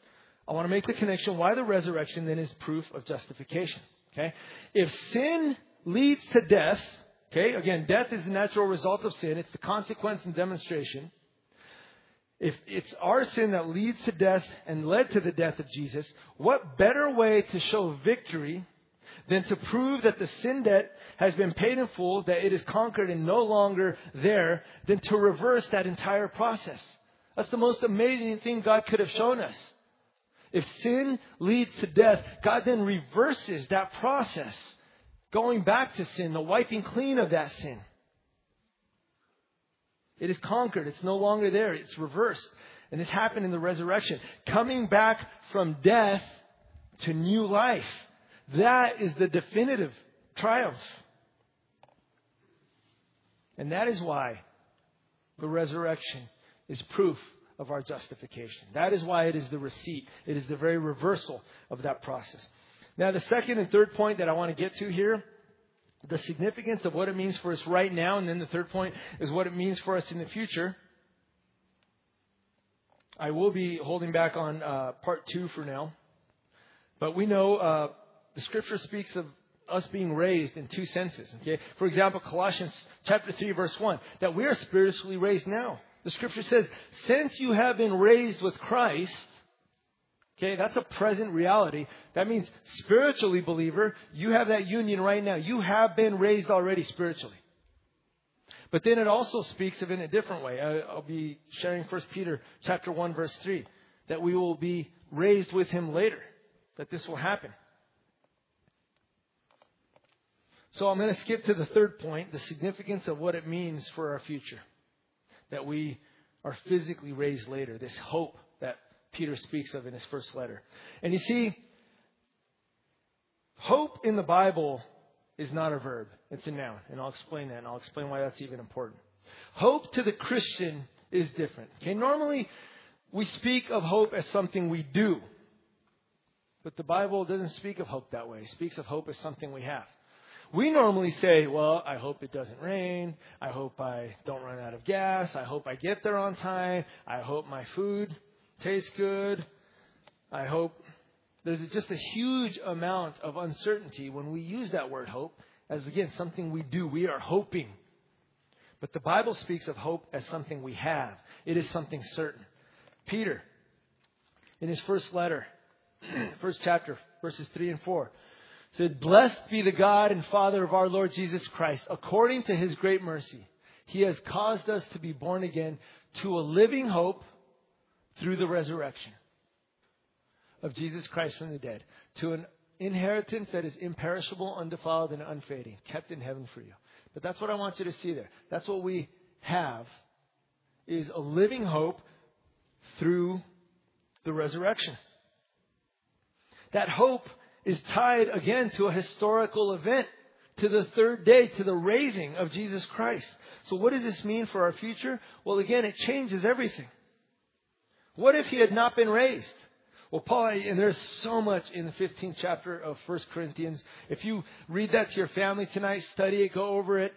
I want to make the connection why the resurrection then is proof of justification. Okay? If sin leads to death, okay, again, death is the natural result of sin. It's the consequence and demonstration. If it's our sin that leads to death and led to the death of Jesus, what better way to show victory than to prove that the sin debt has been paid in full, that it is conquered and no longer there, than to reverse that entire process? That's the most amazing thing God could have shown us. If sin leads to death, God then reverses that process, going back to sin, the wiping clean of that sin. It is conquered. It's no longer there. It's reversed. And this happened in the resurrection. Coming back from death to new life. That is the definitive triumph. And that is why the resurrection is proof of our justification. That is why it is the receipt. It is the very reversal of that process. Now, the second and third point that I want to get to here, the significance of what it means for us right now, and then the third point is what it means for us in the future. I will be holding back on part 2 for now. But we know the Scripture speaks of us being raised in 2 senses. Okay? For example, Colossians chapter 3, verse 1, that we are spiritually raised now. The Scripture says, since you have been raised with Christ, okay, that's a present reality. That means spiritually, believer, you have that union right now. You have been raised already spiritually. But then it also speaks of it in a different way. I'll be sharing 1 Peter chapter 1, verse 3, that we will be raised with Him later, that this will happen. So I'm going to skip to the third point, the significance of what it means for our future, that we are physically raised later, this hope that Peter speaks of in his first letter. And you see, hope in the Bible is not a verb. It's a noun. And I'll explain that. And I'll explain why that's even important. Hope to the Christian is different. Okay, normally we speak of hope as something we do. But the Bible doesn't speak of hope that way. It speaks of hope as something we have. We normally say, well, I hope it doesn't rain. I hope I don't run out of gas. I hope I get there on time. I hope my food tastes good. I hope. There's just a huge amount of uncertainty when we use that word hope as, again, something we do. We are hoping. But the Bible speaks of hope as something we have. It is something certain. Peter, in his first letter, first chapter, verses 3 and 4, said, blessed be the God and Father of our Lord Jesus Christ. According to His great mercy, He has caused us to be born again to a living hope through the resurrection of Jesus Christ from the dead, to an inheritance that is imperishable, undefiled, and unfading, kept in heaven for you. But that's what I want you to see there. That's what we have, is a living hope through the resurrection. That hope is tied again to a historical event, to the third day, to the raising of Jesus Christ. So what does this mean for our future? Well, again, it changes everything. What if He had not been raised? Well, Paul, and there's so much in the 15th chapter of 1 Corinthians. If you read that to your family tonight, study it, go over it.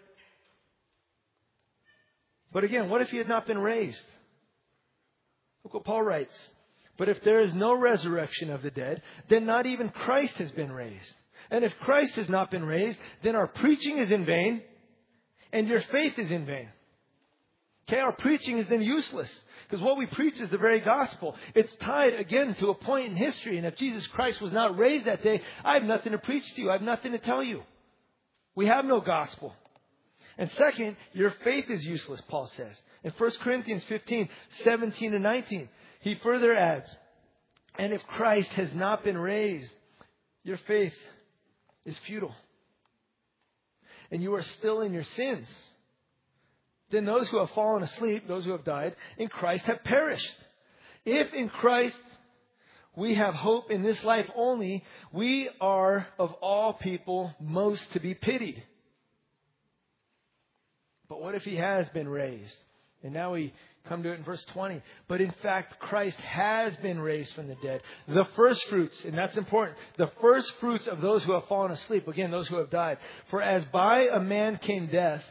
But again, what if He had not been raised? Look what Paul writes. But if there is no resurrection of the dead, then not even Christ has been raised. And if Christ has not been raised, then our preaching is in vain and your faith is in vain. Okay, our preaching is then useless because what we preach is the very gospel. It's tied again to a point in history. And if Jesus Christ was not raised that day, I have nothing to preach to you. I have nothing to tell you. We have no gospel. And second, your faith is useless, Paul says. In 1 Corinthians 15, 17 and 19. He further adds, and if Christ has not been raised, your faith is futile. And you are still in your sins. Then those who have fallen asleep, those who have died in Christ have perished. If in Christ we have hope in this life only, we are of all people most to be pitied. But what if He has been raised? And now we come to it in verse 20. But in fact, Christ has been raised from the dead. The first fruits, and that's important, the first fruits of those who have fallen asleep. Again, those who have died. For as by a man came death,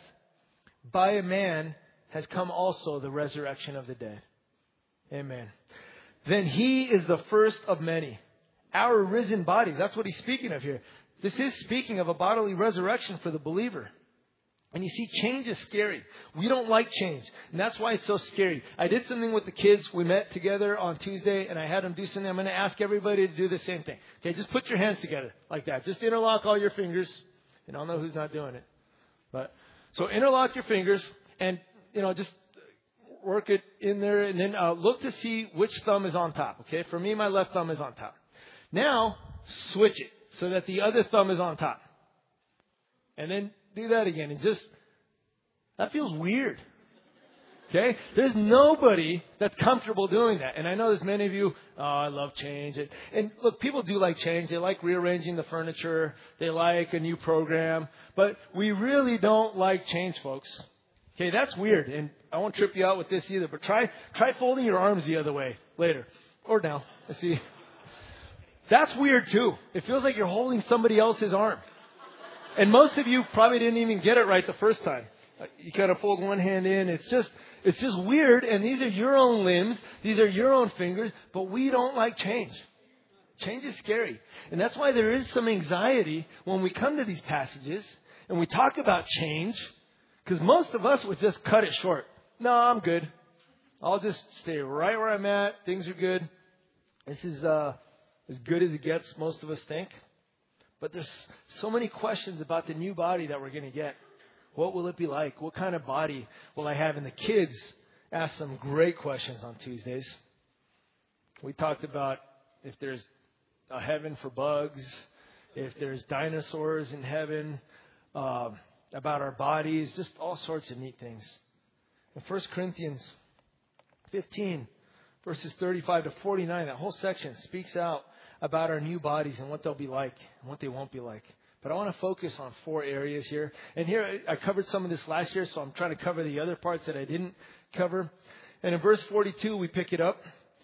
by a man has come also the resurrection of the dead. Amen. then he is the first of many. Our risen bodies. That's what he's speaking of here. This is speaking of a bodily resurrection for the believer. And you see, change is scary. We don't like change. And that's why it's so scary. I did something with the kids. We met together on Tuesday, and I had them do something. I'm going to ask everybody to do the same thing. Okay, just put your hands together like that. Just interlock all your fingers. And I'll know who's not doing it. But so interlock your fingers and, just work it in there. And then look to see which thumb is on top. Okay, for me, my left thumb is on top. Now, switch it so that the other thumb is on top. And then do that again. And that feels weird. Okay? There's nobody that's comfortable doing that. And I know there's many of you, I love change. And look, people do like change. They like rearranging the furniture. They like a new program. But we really don't like change, folks. Okay, that's weird. And I won't trip you out with this either. But try folding your arms the other way later. Or down. I see. That's weird too. It feels like you're holding somebody else's arm. And most of you probably didn't even get it right the first time. You kind of fold one hand in. It's just weird. And these are your own limbs. These are your own fingers. But we don't like change. Change is scary. And that's why there is some anxiety when we come to these passages and we talk about change. Because most of us would just cut it short. No, I'm good. I'll just stay right where I'm at. Things are good. This is as good as it gets, most of us think. But there's so many questions about the new body that we're going to get. What will it be like? What kind of body will I have? And the kids asked some great questions on Tuesdays. We talked about if there's a heaven for bugs, if there's dinosaurs in heaven, about our bodies, just all sorts of neat things. In 1 Corinthians 15, verses 35 to 49, that whole section speaks out about our new bodies and what they'll be like and what they won't be like. But I want to focus on 4 areas here. And here, I covered some of this last year, so I'm trying to cover the other parts that I didn't cover. And in verse 42, we pick it up.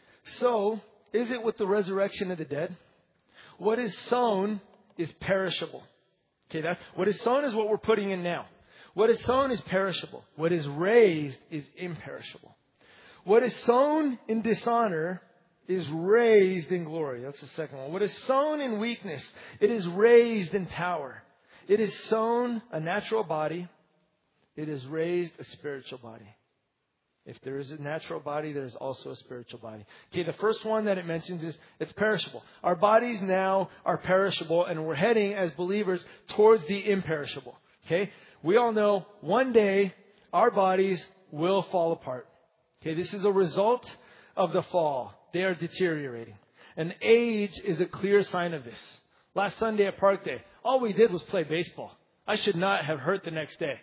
So, is it with the resurrection of the dead? What is sown is perishable. Okay, what is sown is what we're putting in now. What is sown is perishable. What is raised is imperishable. What is sown in dishonor is raised in glory. That's the second one. What is sown in weakness, it is raised in power. It is sown a natural body. It is raised a spiritual body. If there is a natural body, there is also a spiritual body. Okay, the first one that it mentions is it's perishable. Our bodies now are perishable, and we're heading as believers towards the imperishable. Okay, we all know one day our bodies will fall apart. Okay, this is a result of the fall. They are deteriorating. And age is a clear sign of this. Last Sunday at Park Day, all we did was play baseball. I should not have hurt the next day.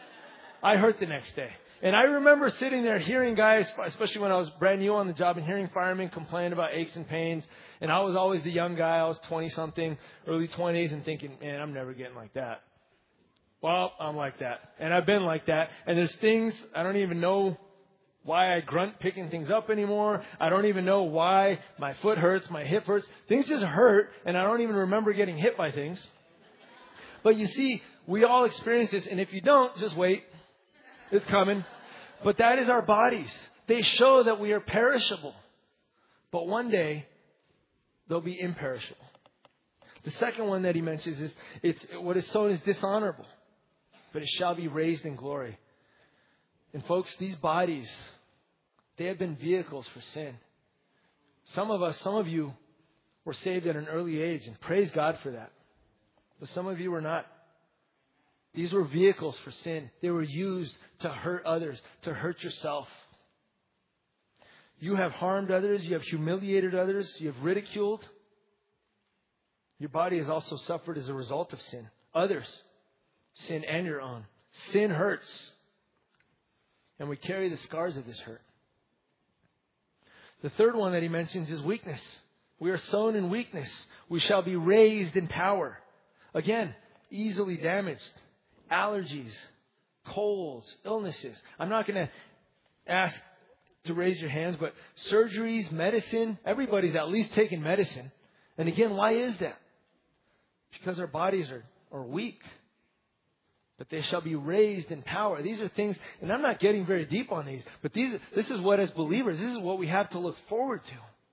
I hurt the next day. And I remember sitting there hearing guys, especially when I was brand new on the job, and hearing firemen complain about aches and pains. And I was always the young guy. I was 20-something, early 20s, and thinking, man, I'm never getting like that. Well, I'm like that. And I've been like that. And there's things, I don't even know why I grunt picking things up anymore. I don't even know why my foot hurts, my hip hurts. Things just hurt, and I don't even remember getting hit by things. But you see, we all experience this, and if you don't, just wait. It's coming. But that is our bodies. They show that we are perishable. But one day, they'll be imperishable. The second one that he mentions is, it's what is sown is dishonorable, but it shall be raised in glory. And folks, these bodies, they have been vehicles for sin. Some of you were saved at an early age, and praise God for that. But some of you were not. These were vehicles for sin. They were used to hurt others, to hurt yourself. You have harmed others. You have humiliated others. You have ridiculed. Your body has also suffered as a result of sin. Others, sin and your own. Sin hurts. And we carry the scars of this hurt. The third one that he mentions is weakness. We are sown in weakness. We shall be raised in power. Again, easily damaged. Allergies, colds, illnesses. I'm not going to ask to raise your hands, but surgeries, medicine, everybody's at least taking medicine. And again, why is that? Because our bodies are weak. But they shall be raised in power. These are things, and I'm not getting very deep on these, but this is what as believers, this is what we have to look forward to.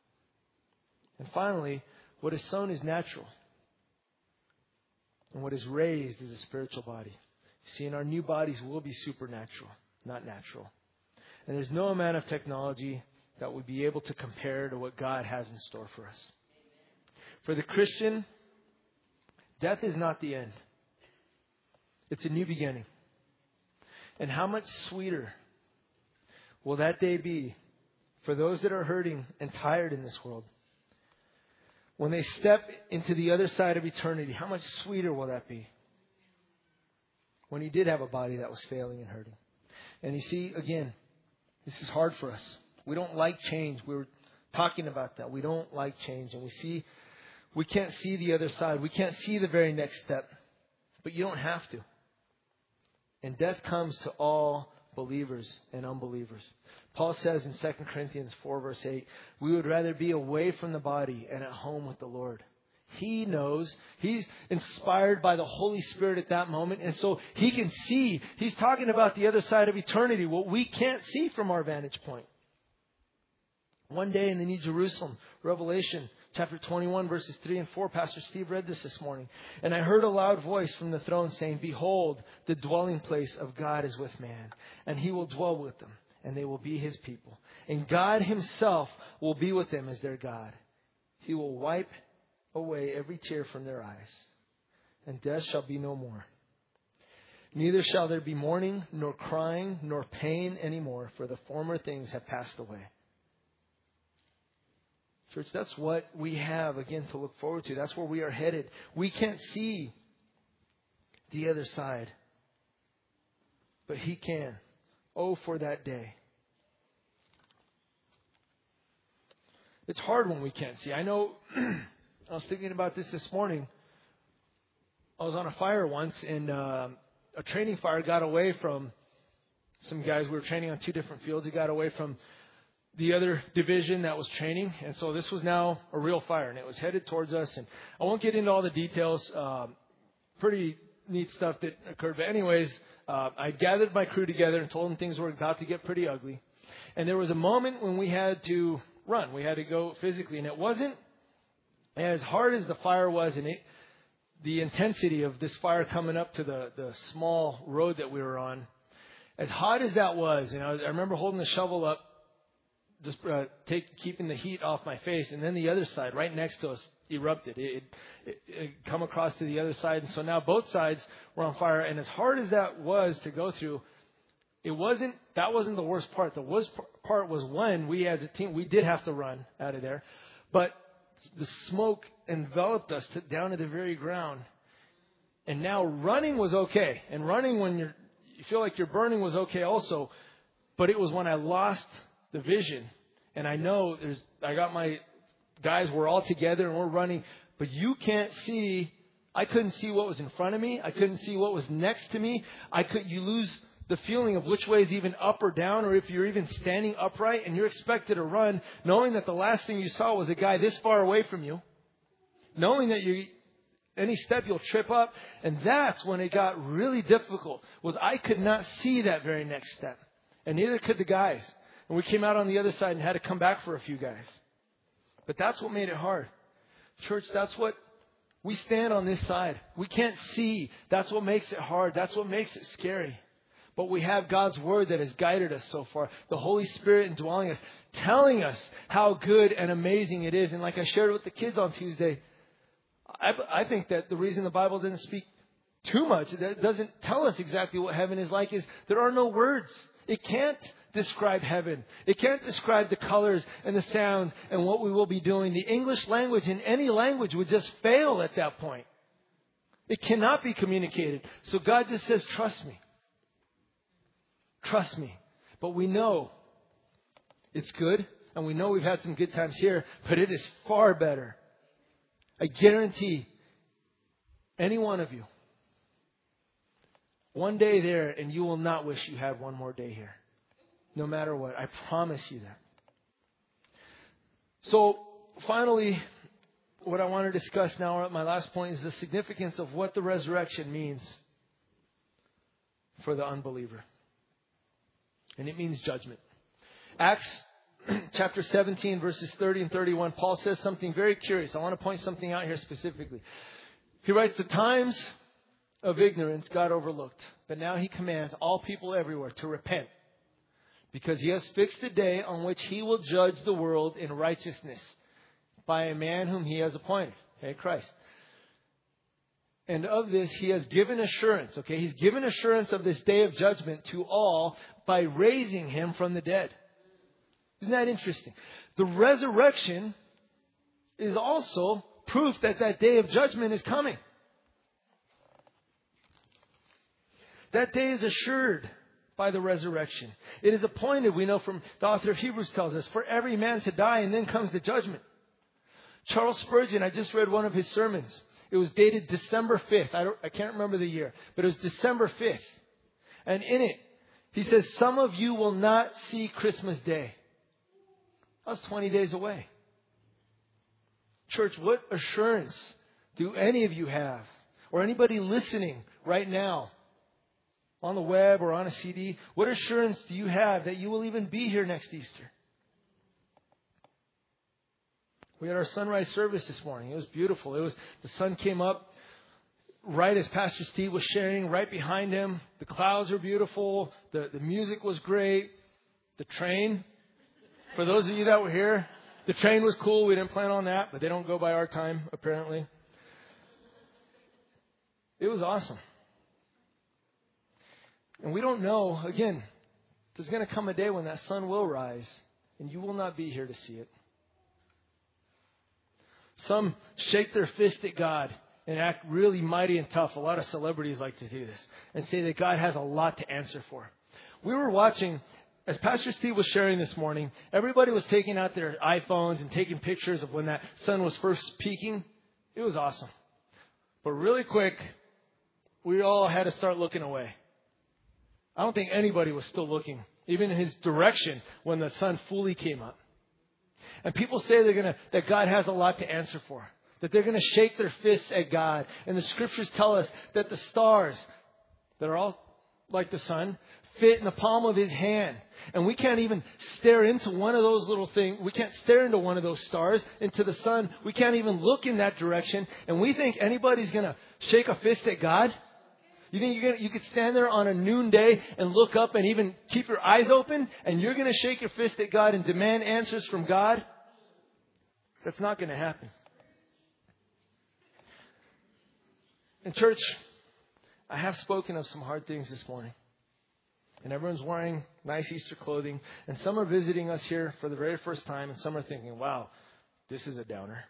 And finally, what is sown is natural. And what is raised is a spiritual body. See, in our new bodies will be supernatural, not natural. And there's no amount of technology that would be able to compare to what God has in store for us. For the Christian, death is not the end. It's a new beginning. And how much sweeter will that day be for those that are hurting and tired in this world? When they step into the other side of eternity, how much sweeter will that be? When he did have a body that was failing and hurting. And you see, again, this is hard for us. We don't like change. We were talking about that. We don't like change. And we can't see the other side. We can't see the very next step. But you don't have to. And death comes to all believers and unbelievers. Paul says in 2 Corinthians 4 verse 8, we would rather be away from the body and at home with the Lord. He knows. He's inspired by the Holy Spirit at that moment. And so he can see. He's talking about the other side of eternity, what we can't see from our vantage point. One day in the New Jerusalem, Revelation chapter 21 verses 3 and 4, Pastor Steve read this morning. And I heard a loud voice from the throne saying, behold, the dwelling place of God is with man, and he will dwell with them, and they will be his people. And God himself will be with them as their God. He will wipe away every tear from their eyes, and death shall be no more. Neither shall there be mourning, nor crying, nor pain anymore, for the former things have passed away. Church, that's what we have, again, to look forward to. That's where we are headed. We can't see the other side, but he can. Oh, for that day. It's hard when we can't see. I know, I was thinking about this morning. I was on a fire once, and a training fire got away from some guys. We were training on two different fields. It got away from the other division that was training. And so this was now a real fire, and it was headed towards us. And I won't get into all the details. Pretty neat stuff that occurred. But anyways, I gathered my crew together and told them things were about to get pretty ugly. And there was a moment when we had to run. We had to go physically. And it wasn't as hard as the fire was, and the intensity of this fire coming up to the small road that we were on. As hot as that was, and I remember holding the shovel up, just keeping the heat off my face, and then the other side, right next to us, erupted. It come across to the other side, and so now both sides were on fire. And as hard as that was to go through, that wasn't the worst part. The worst part was when we, as a team, we did have to run out of there, but the smoke enveloped us down to the very ground. And now running was okay, and running when you feel like you're burning was okay also. But it was when I lost the vision, and I know I got my guys, we're all together and we're running, but you can't see. I couldn't see what was in front of me. I couldn't see what was next to me. You lose the feeling of which way is even up or down, or if you're even standing upright, and you're expected to run knowing that the last thing you saw was a guy this far away from you, knowing that any step you'll trip up. And that's when it got really difficult, was I could not see that very next step, and neither could the guys. And we came out on the other side and had to come back for a few guys. But that's what made it hard. Church, that's what we stand on this side. We can't see. That's what makes it hard. That's what makes it scary. But we have God's Word that has guided us so far. The Holy Spirit indwelling us, telling us how good and amazing it is. And like I shared with the kids on Tuesday, I think that the reason the Bible doesn't speak too much, that it doesn't tell us exactly what heaven is like, is there are no words. It can't describe heaven. It can't describe the colors and the sounds and what we will be doing. The English language in any language would just fail at that point. It cannot be communicated. So God just says, trust me. Trust me. But we know it's good, and we know we've had some good times here, but it is far better. I guarantee any one of you, one day there, and you will not wish you had one more day here. No matter what. I promise you that. So, finally, what I want to discuss now, my last point, is the significance of what the resurrection means for the unbeliever. And it means judgment. Acts chapter 17, verses 30 and 31, Paul says something very curious. I want to point something out here specifically. He writes, the times of ignorance God overlooked, but now he commands all people everywhere to repent, because he has fixed a day on which he will judge the world in righteousness by a man whom he has appointed, okay, Christ. And of this he has given assurance, okay? He's given assurance of this day of judgment to all by raising him from the dead. Isn't that interesting? The resurrection is also proof that that day of judgment is coming. That day is assured by the resurrection. It is appointed, we know from the author of Hebrews tells us, for every man to die, and then comes the judgment. Charles Spurgeon, I just read one of his sermons. It was dated December 5th. I can't remember the year, but it was December 5th. And in it, he says, some of you will not see Christmas Day. That was 20 days away. Church, what assurance do any of you have, or anybody listening right now on the web or on a CD, what assurance do you have that you will even be here next Easter? We had our sunrise service this morning. It was beautiful. The sun came up right as Pastor Steve was sharing, right behind him. The clouds were beautiful. The music was great. The train, for those of you that were here, the train was cool. We didn't plan on that, but they don't go by our time, apparently. It was awesome. And we don't know, again, there's going to come a day when that sun will rise, and you will not be here to see it. Some shake their fist at God and act really mighty and tough. A lot of celebrities like to do this and say that God has a lot to answer for. We were watching, as Pastor Steve was sharing this morning, everybody was taking out their iPhones and taking pictures of when that sun was first peaking. It was awesome. But really quick, we all had to start looking away. I don't think anybody was still looking, even in his direction, when the sun fully came up. And people say that God has a lot to answer for, that they're going to shake their fists at God. And the scriptures tell us that the stars, that are all like the sun, fit in the palm of his hand. And we can't even stare into one of those little things. We can't stare into one of those stars, into the sun. We can't even look in that direction. And we think anybody's going to shake a fist at God? You think you could stand there on a noonday and look up and even keep your eyes open, and you're going to shake your fist at God and demand answers from God? That's not going to happen. In church, I have spoken of some hard things this morning. And everyone's wearing nice Easter clothing. And some are visiting us here for the very first time. And some are thinking, wow, this is a downer.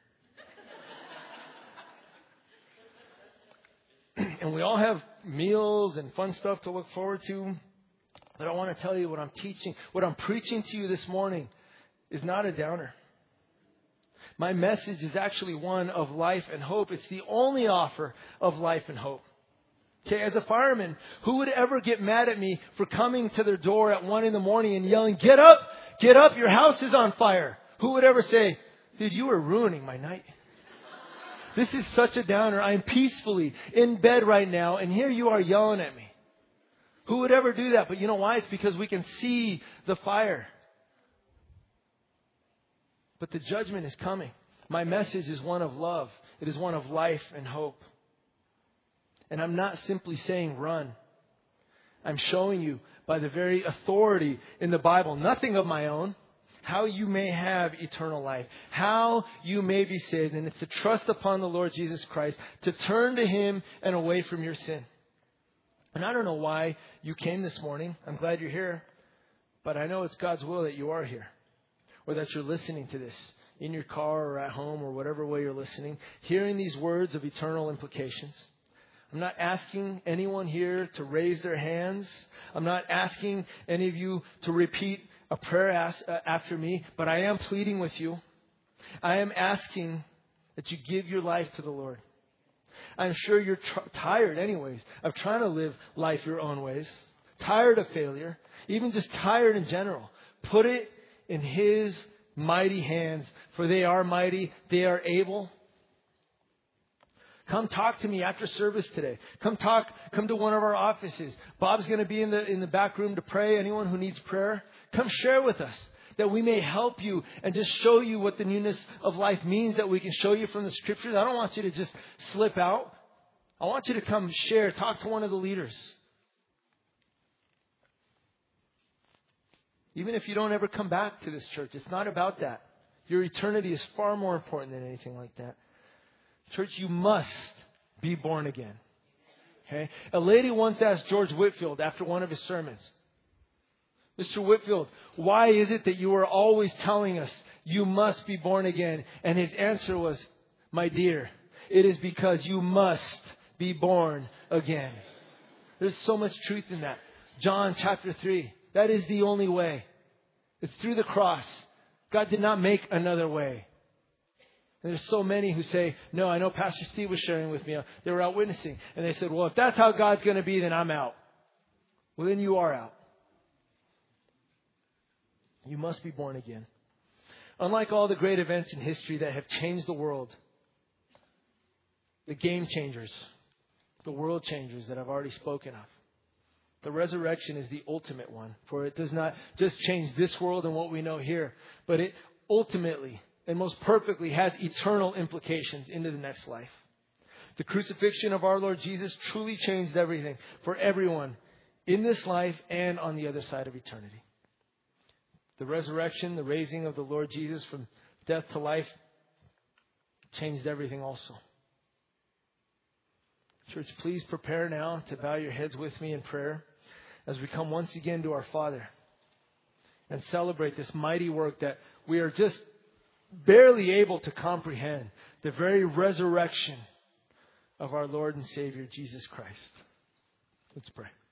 And we all have meals and fun stuff to look forward to. But I want to tell you what I'm preaching to you this morning is not a downer. My message is actually one of life and hope. It's the only offer of life and hope. Okay, as a fireman, who would ever get mad at me for coming to their door at 1 a.m. and yelling, get up, your house is on fire? Who would ever say, dude, you are ruining my night. This is such a downer. I'm peacefully in bed right now, and here you are yelling at me. Who would ever do that? But you know why? It's because we can see the fire. But the judgment is coming. My message is one of love. It is one of life and hope. And I'm not simply saying run. I'm showing you by the very authority in the Bible, nothing of my own, how you may have eternal life, how you may be saved. And it's to trust upon the Lord Jesus Christ, to turn to Him and away from your sin. And I don't know why you came this morning. I'm glad you're here. But I know it's God's will that you are here, or that you're listening to this in your car or at home or whatever way you're listening, hearing these words of eternal implications. I'm not asking anyone here to raise their hands. I'm not asking any of you to repeat a prayer after me, but I am pleading with you. I am asking that you give your life to the Lord. I'm sure you're tired anyways of trying to live life your own ways. Tired of failure. Even just tired in general. Put it in His mighty hands, for they are mighty, they are able. Come talk to me after service today. Come to one of our offices. Bob's going to be in the back room to pray. Anyone who needs prayer, come share with us. that we may help you and just show you what the newness of life means, that we can show you from the Scriptures. I don't want you to just slip out. I want you to come share, talk to one of the leaders. Even if you don't ever come back to this church, it's not about that. Your eternity is far more important than anything like that. Church, you must be born again. Okay? A lady once asked George Whitefield after one of his sermons, Mr. Whitefield, why is it that you are always telling us you must be born again? And his answer was, my dear, it is because you must be born again. There's so much truth in that. John chapter 3. That is the only way. It's through the cross. God did not make another way. And there's so many who say, no, I know Pastor Steve was sharing with me. They were out witnessing. And they said, well, if that's how God's going to be, then I'm out. Well, then you are out. You must be born again. Unlike all the great events in history that have changed the world, the game changers, the world changers that I've already spoken of, the resurrection is the ultimate one. For it does not just change this world and what we know here, but it ultimately and most perfectly has eternal implications into the next life. The crucifixion of our Lord Jesus truly changed everything for everyone in this life and on the other side of eternity. The resurrection, the raising of the Lord Jesus from death to life changed everything also. Church, please prepare now to bow your heads with me in prayer as we come once again to our Father and celebrate this mighty work that we are just barely able to comprehend, the very resurrection of our Lord and Savior, Jesus Christ. Let's pray.